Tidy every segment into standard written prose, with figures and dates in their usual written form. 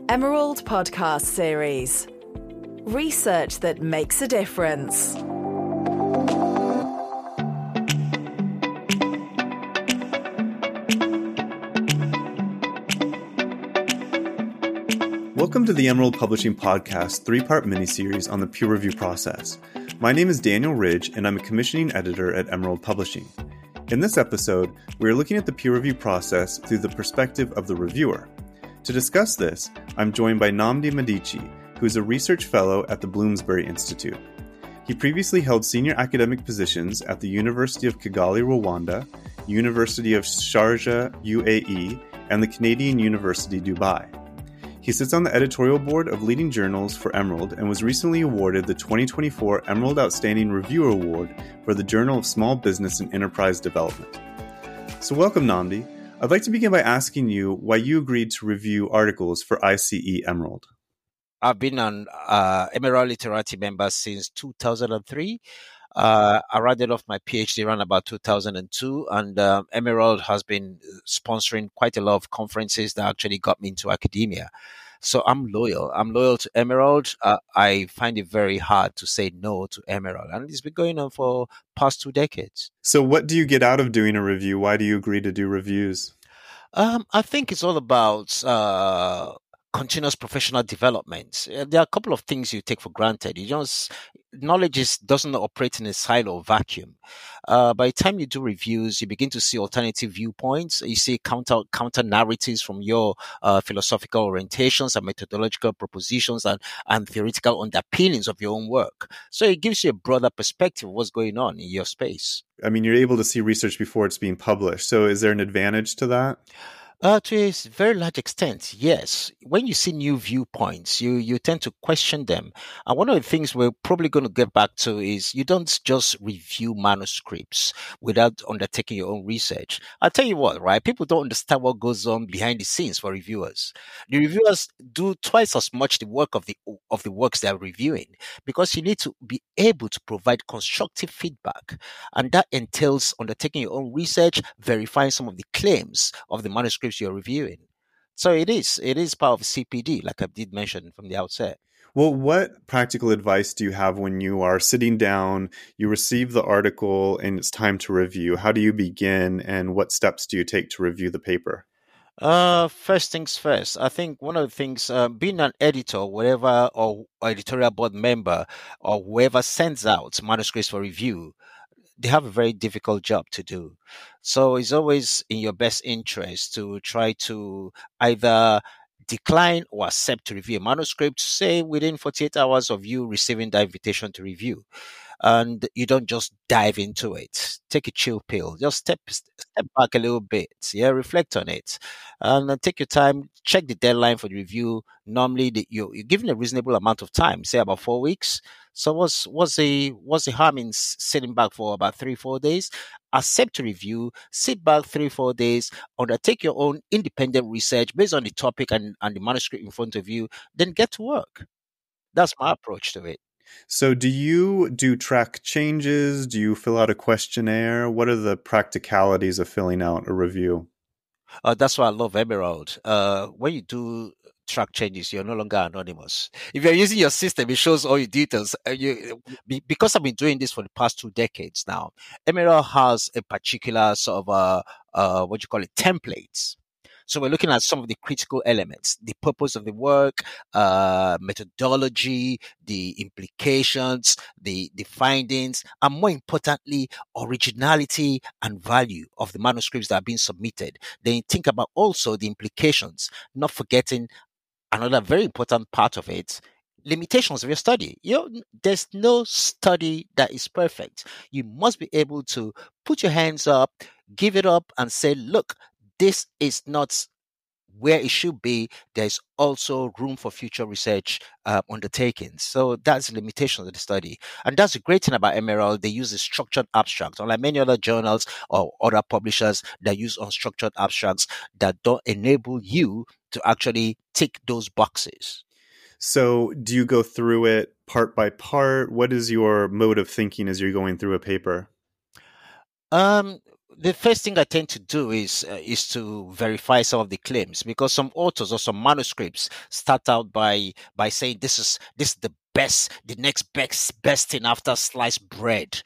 Emerald Podcast Series. Research that makes a difference. Welcome to the Emerald Publishing Podcast 3-part miniseries on the peer review process. My name is Daniel Ridge, and I'm a commissioning editor at Emerald Publishing. In this episode, we are looking at the peer review process through the perspective of the reviewer. To discuss this, I'm joined by Nnamdi Medici, who is a research fellow at the Bloomsbury Institute. He previously held senior academic positions at the University of Kigali, Rwanda, University of Sharjah, UAE, and the Canadian University, Dubai. He sits on the editorial board of leading journals for Emerald and was recently awarded the 2024 Emerald Outstanding Reviewer Award for the Journal of Small Business and Enterprise Development. So welcome, Nnamdi. I'd like to begin by asking you why you agreed to review articles for ICE Emerald. I've been an Emerald Literati member since 2003. I rounded off my PhD around about 2002, and Emerald has been sponsoring quite a lot of conferences that actually got me into academia. So I'm loyal. I'm loyal to Emerald. I find it very hard to say no to Emerald, and it's been going on for past 2 decades. So what do you get out of doing a review? Why do you agree to do reviews? I think it's all about continuous professional development. There are a couple of things you take for granted. Knowledge doesn't operate in a silo vacuum. By the time you do reviews, you begin to see alternative viewpoints. You see counter narratives from your philosophical orientations and methodological propositions and theoretical underpinnings of your own work. So it gives you a broader perspective of what's going on in your space. I mean, you're able to see research before it's being published. So is there an advantage to that? To a very large extent, yes. When you see new viewpoints, you tend to question them. And one of the things we're probably going to get back to is you don't just review manuscripts without undertaking your own research. I'll tell you what, right? People don't understand what goes on behind the scenes for reviewers. The reviewers do twice as much the work of the works they're reviewing, because you need to be able to provide constructive feedback. And that entails undertaking your own research, verifying some of the claims of the manuscript you're reviewing. So it is part of CPD, like I did mention from the outset. Well, what practical advice do you have when you are sitting down, you receive the article, and it's time to review? How do you begin, and what steps do you take to review the paper? First things first. I think one of the things, being an editor, whatever, or editorial board member, or whoever sends out manuscripts for review, they have a very difficult job to do. So it's always in your best interest to try to either decline or accept to review a manuscript, say within 48 hours of you receiving the invitation to review. And you don't just dive into it. Take a chill pill. Just step back a little bit. Yeah, reflect on it, and then take your time. Check the deadline for the review. Normally, you're given a reasonable amount of time, say about 4 weeks. So, what's the harm in sitting back for about 3-4 days? Accept to review. Sit back 3-4 days. Undertake your own independent research based on the topic and the manuscript in front of you. Then get to work. That's my approach to it. So do you track changes? Do you fill out a questionnaire? What are the practicalities of filling out a review? That's why I love Emerald. When you do track changes, you're no longer anonymous. If you're using your system, it shows all your details. Because I've been doing this for the past 2 decades now, Emerald has a particular sort of templates. So we're looking at some of the critical elements: the purpose of the work, methodology, the implications, the findings, and more importantly, originality and value of the manuscripts that are being submitted. Then think about also the implications, not forgetting another very important part of it: limitations of your study. There's no study that is perfect. You must be able to put your hands up, give it up, and say, look, this is not where it should be. There's also room for future research undertakings. So that's the limitation of the study. And that's the great thing about Emerald. They use a structured abstract, unlike many other journals or other publishers that use unstructured abstracts that don't enable you to actually tick those boxes. So do you go through it part by part? What is your mode of thinking as you're going through a paper? the first thing I tend to do is to verify some of the claims, because some authors or some manuscripts start out by saying this is the best, the next best thing after sliced bread.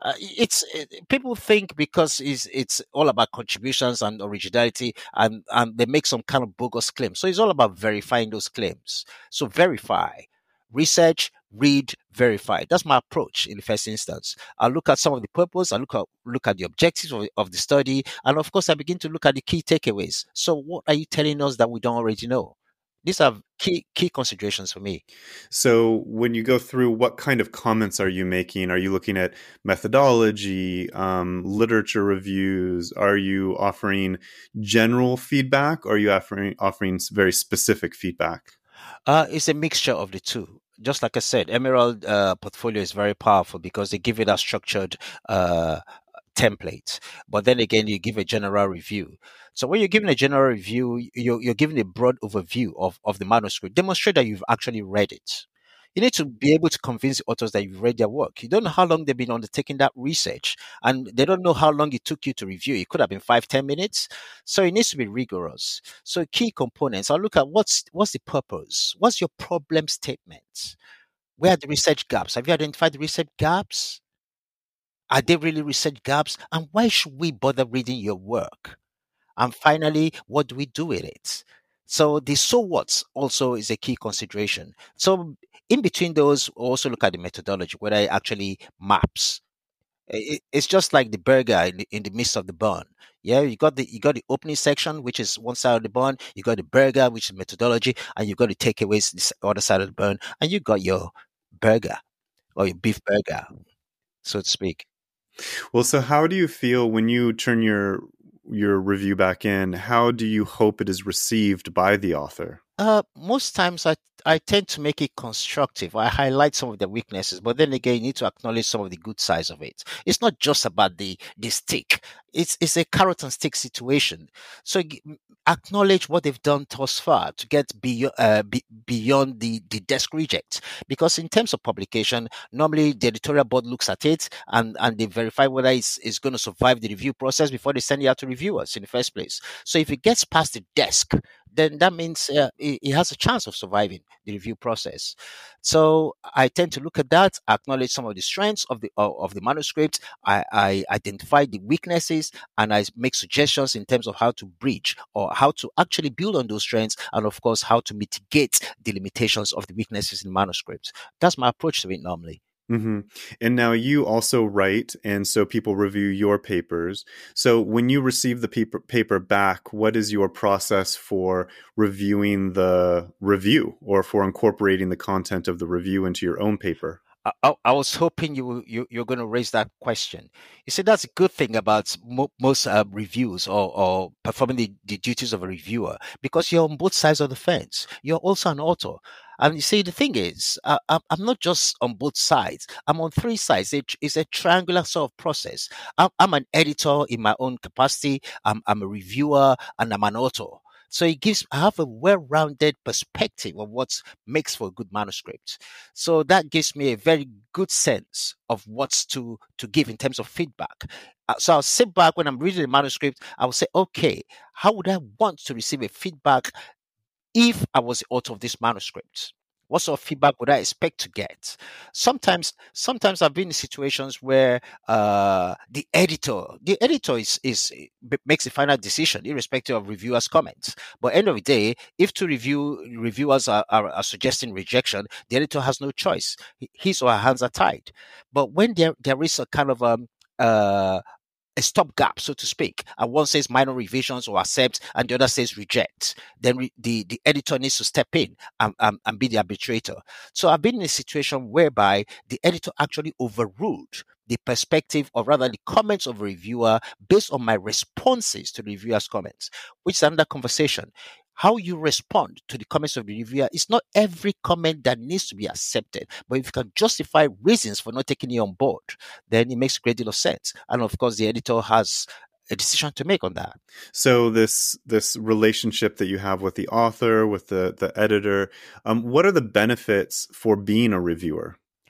People think because it's all about contributions and originality, and they make some kind of bogus claim. So it's all about verifying those claims. So verify, research, read, verify. That's my approach in the first instance. I look at some of the purpose, I look at the objectives of the study, and of course I begin to look at the key takeaways. So what are you telling us that we don't already know? These are key considerations for me. So when you go through, what kind of comments are you making? Are you looking at methodology, literature reviews? Are you offering general feedback, or are you offering very specific feedback? It's a mixture of the two. Just like I said, Emerald portfolio is very powerful because they give it a structured template. But then again, you give a general review. So when you're giving a general review, you're giving a broad overview of the manuscript. Demonstrate that you've actually read it. You need to be able to convince the authors that you've read their work. You don't know how long they've been undertaking that research, and they don't know how long it took you to review. It could have been 5-10 minutes. So it needs to be rigorous. So key components, I'll look at what's the purpose? What's your problem statement? Where are the research gaps? Have you identified the research gaps? Are they really research gaps? And why should we bother reading your work? And finally, what do we do with it? So the so what also is a key consideration. So in between those, also look at the methodology, whether it actually maps. It's just like the burger in the midst of the bun. Yeah, you got the opening section, which is one side of the bun. You got the burger, which is methodology, and you got the takeaways, this other side of the bun, and you got your burger or your beef burger, so to speak. Well, so how do you feel when you turn your review back in? How do you hope it is received by the author? Most times I tend to make it constructive. I highlight some of the weaknesses, but then again, you need to acknowledge some of the good sides of it. It's not just about the stick. It's a carrot and stick situation. So acknowledge what they've done thus far to get beyond the desk reject. Because in terms of publication, normally the editorial board looks at it and they verify whether it's going to survive the review process before they send it out to reviewers in the first place. So if it gets past the desk, then that means it has a chance of surviving the review process. So I tend to look at that, acknowledge some of the strengths of the manuscript. I identify the weaknesses, and I make suggestions in terms of how to bridge or how to actually build on those strengths, and of course how to mitigate the limitations of the weaknesses in manuscripts. That's my approach to it normally. Mm-hmm. And now you also write, and so people review your papers. So when you receive the paper back, what is your process for reviewing the review, or for incorporating the content of the review into your own paper? I was hoping you're going to raise that question. You see, that's a good thing about most reviews or performing the duties of a reviewer, because you're on both sides of the fence. You're also an author. And you see, the thing is, I'm not just on both sides. I'm on three sides. It's a triangular sort of process. I'm an editor in my own capacity. I'm a reviewer, and I'm an author. So I have a well-rounded perspective of what makes for a good manuscript. So that gives me a very good sense of what's to give in terms of feedback. So I'll sit back when I'm reading the manuscript. I will say, okay, how would I want to receive a feedback if I was the author of this manuscript? What sort of feedback would I expect to get? Sometimes I've been in situations where the editor makes the final decision, irrespective of reviewers' comments. But end of the day, if reviewers are suggesting rejection, the editor has no choice. His or her hands are tied. But when there is a kind of a stopgap, so to speak, and one says minor revisions or accept, and the other says reject, then the editor needs to step in and be the arbitrator. So I've been in a situation whereby the editor actually overruled the perspective, or rather the comments of a reviewer, based on my responses to the reviewer's comments, which is another conversation. How you respond to the comments of the reviewer is not every comment that needs to be accepted. But if you can justify reasons for not taking it on board, then it makes a great deal of sense. And of course, the editor has a decision to make on that. So this relationship that you have with the author, with the editor, what are the benefits for being a reviewer?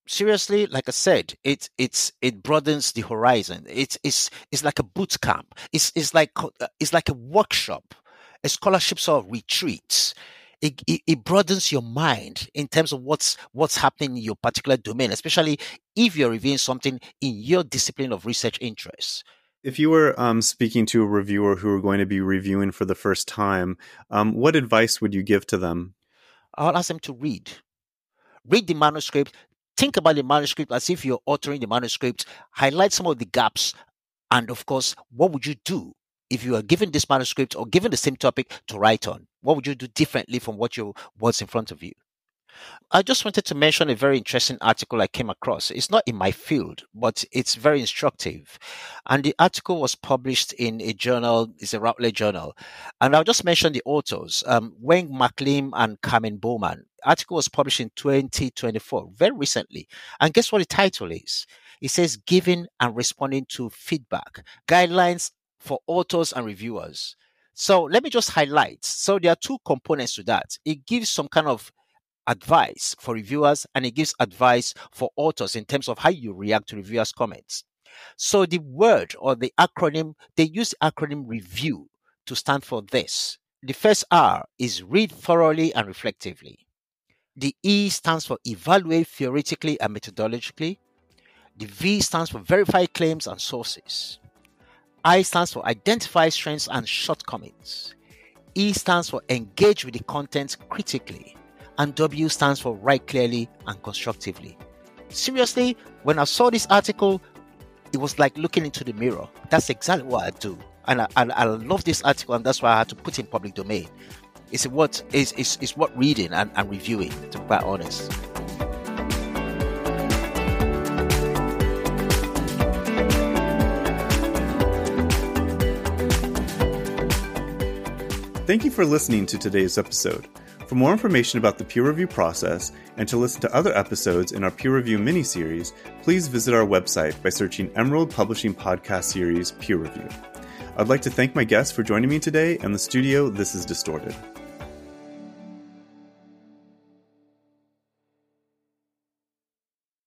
Seriously, like I said, it broadens the horizon. It's like a boot camp. It's like a workshop, a scholarship sort of retreat. It broadens your mind in terms of what's happening in your particular domain, especially if you're reviewing something in your discipline of research interest. If you were speaking to a reviewer who are going to be reviewing for the first time, what advice would you give to them? I'll ask them to read the manuscript. Think about the manuscript as if you're authoring the manuscript. Highlight some of the gaps. And of course, what would you do if you are given this manuscript or given the same topic to write on? What would you do differently from what's in front of you? I just wanted to mention a very interesting article I came across. It's not in my field, but it's very instructive. And the article was published in a journal, it's a Routledge journal. And I'll just mention the authors, Weng McLean and Carmen Bowman. The article was published in 2024, very recently. And guess what the title is? It says Giving and Responding to Feedback, Guidelines for Authors and Reviewers. So let me just highlight. So there are two components to that. It gives some kind of advice for reviewers and it gives advice for authors in terms of how you react to reviewers' comments. So the word or the acronym, they use the acronym REVIEW to stand for this. The first R is read thoroughly and reflectively. The E stands for evaluate theoretically and methodologically. The V stands for verify claims and sources. I stands for identify strengths and shortcomings. E stands for engage with the content critically. And W stands for write clearly and constructively. Seriously, when I saw this article, it was like looking into the mirror. That's exactly what I do. And I love this article, and that's why I had to put it in public domain. It's what reading and reviewing, to be quite honest. Thank you for listening to today's episode. For more information about the peer review process and to listen to other episodes in our peer review mini-series, please visit our website by searching Emerald Publishing Podcast Series Peer Review. I'd like to thank my guests for joining me today, and the studio, This is Distorted.